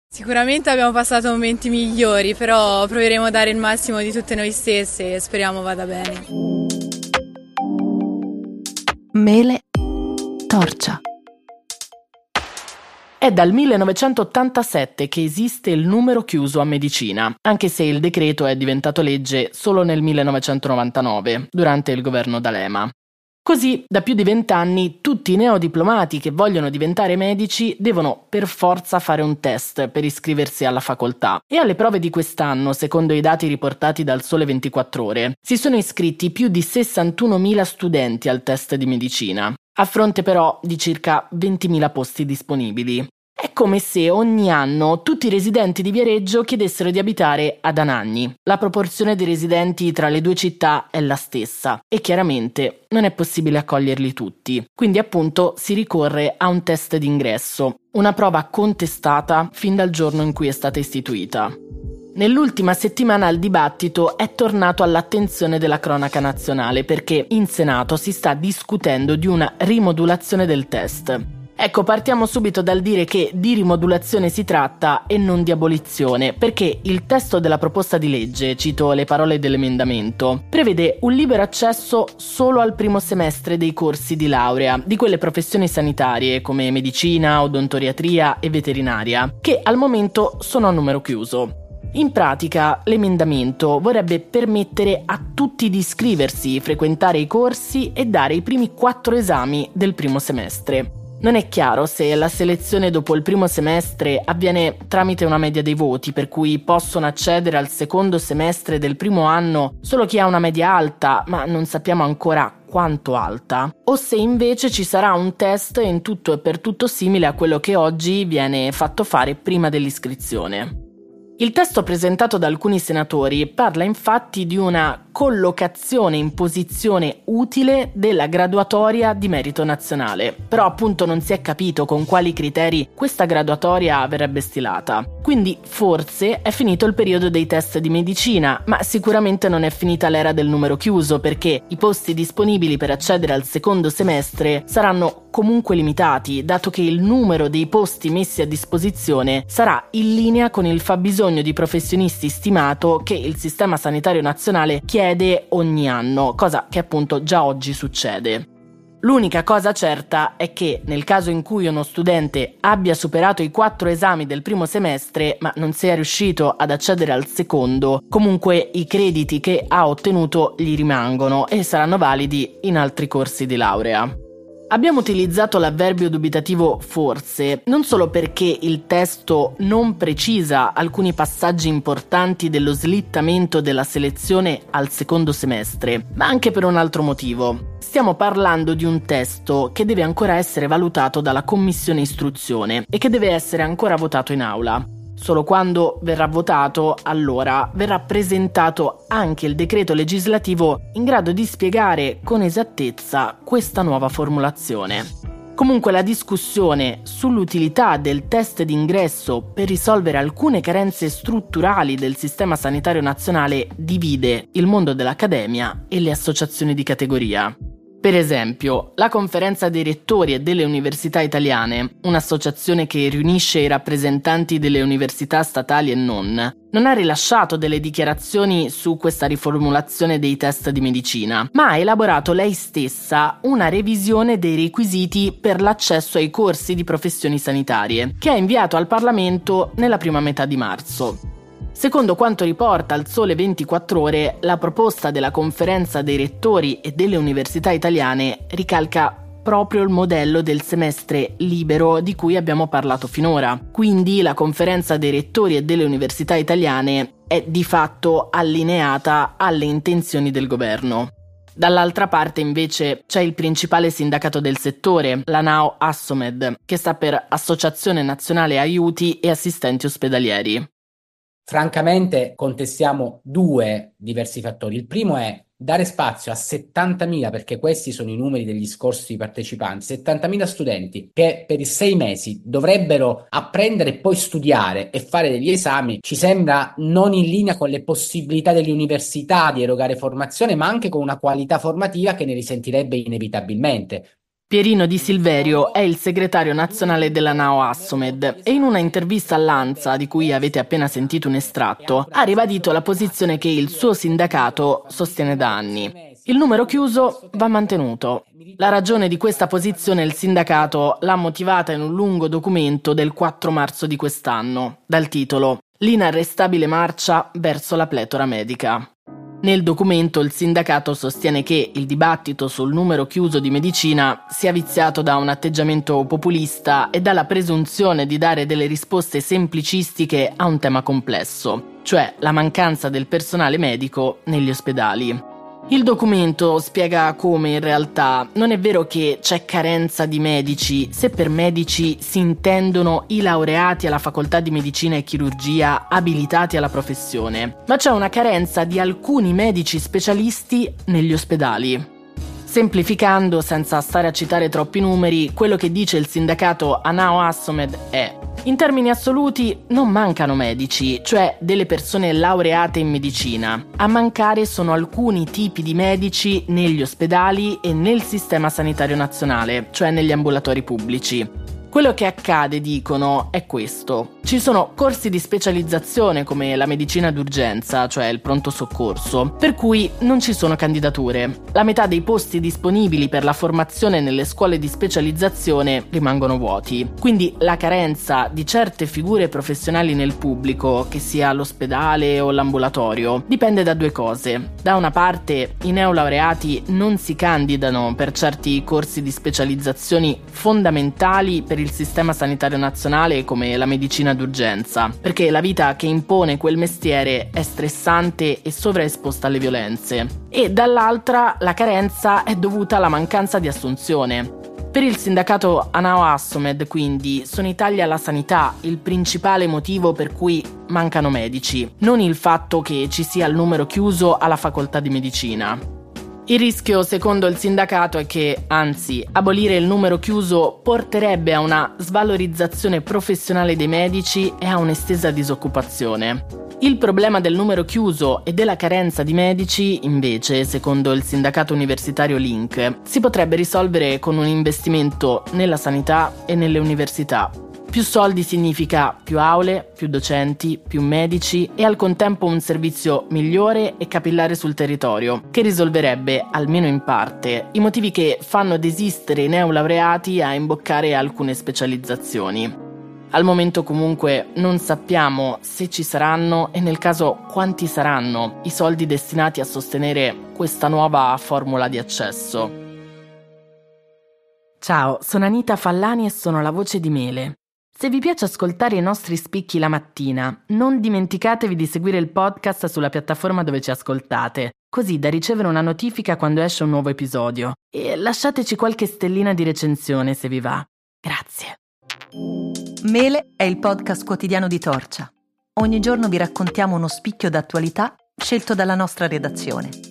Sicuramente abbiamo passato momenti migliori, però proveremo a dare il massimo di tutte noi stesse e speriamo vada bene. Mele torcia. È dal 1987 che esiste il numero chiuso a medicina, anche se il decreto è diventato legge solo nel 1999, durante il governo D'Alema. Così, da più di 20 anni, tutti i neodiplomati che vogliono diventare medici devono per forza fare un test per iscriversi alla facoltà. E alle prove di quest'anno, secondo i dati riportati dal Sole 24 Ore, si sono iscritti più di 61.000 studenti al test di medicina, a fronte però di circa 20.000 posti disponibili. È come se ogni anno tutti i residenti di Viareggio chiedessero di abitare ad Anagni. La proporzione dei residenti tra le due città è la stessa e chiaramente non è possibile accoglierli tutti. Quindi appunto si ricorre a un test d'ingresso, una prova contestata fin dal giorno in cui è stata istituita. Nell'ultima settimana il dibattito è tornato all'attenzione della cronaca nazionale perché in Senato si sta discutendo di una rimodulazione del test. Ecco, partiamo subito dal dire che di rimodulazione si tratta e non di abolizione, perché il testo della proposta di legge, cito le parole dell'emendamento, prevede un libero accesso solo al primo semestre dei corsi di laurea di quelle professioni sanitarie come medicina, odontoriatria e veterinaria, che al momento sono a numero chiuso. In pratica, l'emendamento vorrebbe permettere a tutti di iscriversi, frequentare i corsi e dare i primi 4 esami del primo semestre. Non è chiaro se la selezione dopo il primo semestre avviene tramite una media dei voti, per cui possono accedere al secondo semestre del primo anno solo chi ha una media alta, ma non sappiamo ancora quanto alta, o se invece ci sarà un test in tutto e per tutto simile a quello che oggi viene fatto fare prima dell'iscrizione. Il testo presentato da alcuni senatori parla infatti di una collocazione in posizione utile della graduatoria di merito nazionale, però appunto non si è capito con quali criteri questa graduatoria verrebbe stilata. Quindi forse è finito il periodo dei test di medicina, ma sicuramente non è finita l'era del numero chiuso perché i posti disponibili per accedere al secondo semestre saranno comunque limitati, dato che il numero dei posti messi a disposizione sarà in linea con il fabbisogno di professionisti stimato che il Sistema Sanitario Nazionale chiede ogni anno, cosa che appunto già oggi succede. L'unica cosa certa è che nel caso in cui uno studente abbia superato i 4 esami del primo semestre ma non sia riuscito ad accedere al secondo, comunque i crediti che ha ottenuto gli rimangono e saranno validi in altri corsi di laurea. Abbiamo utilizzato l'avverbio dubitativo forse, non solo perché il testo non precisa alcuni passaggi importanti dello slittamento della selezione al secondo semestre, ma anche per un altro motivo. Stiamo parlando di un testo che deve ancora essere valutato dalla Commissione Istruzione e che deve essere ancora votato in aula. Solo quando verrà votato, allora, verrà presentato anche il decreto legislativo in grado di spiegare con esattezza questa nuova formulazione. Comunque la discussione sull'utilità del test d'ingresso per risolvere alcune carenze strutturali del sistema sanitario nazionale divide il mondo dell'accademia e le associazioni di categoria. Per esempio, la Conferenza dei Rettori e delle Università Italiane, un'associazione che riunisce i rappresentanti delle università statali e non ha rilasciato delle dichiarazioni su questa riformulazione dei test di medicina, ma ha elaborato lei stessa una revisione dei requisiti per l'accesso ai corsi di professioni sanitarie, che ha inviato al Parlamento nella prima metà di marzo. Secondo quanto riporta il Sole 24 Ore, la proposta della Conferenza dei Rettori e delle Università Italiane ricalca proprio il modello del semestre libero di cui abbiamo parlato finora. Quindi la Conferenza dei Rettori e delle Università Italiane è di fatto allineata alle intenzioni del governo. Dall'altra parte invece c'è il principale sindacato del settore, l'ANAO Assomed, che sta per Associazione Nazionale Aiuti e Assistenti Ospedalieri. Francamente contestiamo 2 diversi fattori. Il primo è dare spazio a 70.000, perché questi sono i numeri degli scorsi partecipanti, 70.000 studenti che per i 6 mesi dovrebbero apprendere e poi studiare e fare degli esami, ci sembra non in linea con le possibilità delle università di erogare formazione, ma anche con una qualità formativa che ne risentirebbe inevitabilmente. Pierino Di Silverio è il segretario nazionale della Nao Assomed e in una intervista all'ANSA, di cui avete appena sentito un estratto, ha ribadito la posizione che il suo sindacato sostiene da anni. Il numero chiuso va mantenuto. La ragione di questa posizione il sindacato l'ha motivata in un lungo documento del 4 marzo di quest'anno, dal titolo "L'inarrestabile marcia verso la pletora medica". Nel documento il sindacato sostiene che il dibattito sul numero chiuso di medicina sia viziato da un atteggiamento populista e dalla presunzione di dare delle risposte semplicistiche a un tema complesso, cioè la mancanza del personale medico negli ospedali. Il documento spiega come in realtà non è vero che c'è carenza di medici se per medici si intendono i laureati alla facoltà di medicina e chirurgia abilitati alla professione, ma c'è una carenza di alcuni medici specialisti negli ospedali. Semplificando, senza stare a citare troppi numeri, quello che dice il sindacato Nao Assomed è: in termini assoluti non mancano medici, cioè delle persone laureate in medicina. A mancare sono alcuni tipi di medici negli ospedali e nel sistema sanitario nazionale, cioè negli ambulatori pubblici. Quello che accade, dicono, è questo. Ci sono corsi di specializzazione come la medicina d'urgenza, cioè il pronto soccorso, per cui non ci sono candidature. La metà dei posti disponibili per la formazione nelle scuole di specializzazione rimangono vuoti. Quindi la carenza di certe figure professionali nel pubblico, che sia l'ospedale o l'ambulatorio, dipende da due cose. Da una parte, i neolaureati non si candidano per certi corsi di specializzazioni fondamentali per il sistema sanitario nazionale come la medicina d'urgenza, perché la vita che impone quel mestiere è stressante e sovraesposta alle violenze. E dall'altra la carenza è dovuta alla mancanza di assunzione. Per il sindacato Nao Assomed, quindi, sono i tagli alla sanità il principale motivo per cui mancano medici, non il fatto che ci sia il numero chiuso alla facoltà di medicina. Il rischio, secondo il sindacato, è che, anzi, abolire il numero chiuso porterebbe a una svalorizzazione professionale dei medici e a un'estesa disoccupazione. Il problema del numero chiuso e della carenza di medici, invece, secondo il sindacato universitario Link, si potrebbe risolvere con un investimento nella sanità e nelle università. Più soldi significa più aule, più docenti, più medici e al contempo un servizio migliore e capillare sul territorio, che risolverebbe, almeno in parte, i motivi che fanno desistere i neolaureati a imboccare alcune specializzazioni. Al momento comunque non sappiamo se ci saranno e nel caso quanti saranno i soldi destinati a sostenere questa nuova formula di accesso. Ciao, sono Anita Fallani e sono la voce di Mele. Se vi piace ascoltare i nostri spicchi la mattina, non dimenticatevi di seguire il podcast sulla piattaforma dove ci ascoltate, così da ricevere una notifica quando esce un nuovo episodio. E lasciateci qualche stellina di recensione se vi va. Grazie. Mele è il podcast quotidiano di Torcia. Ogni giorno vi raccontiamo uno spicchio d'attualità scelto dalla nostra redazione.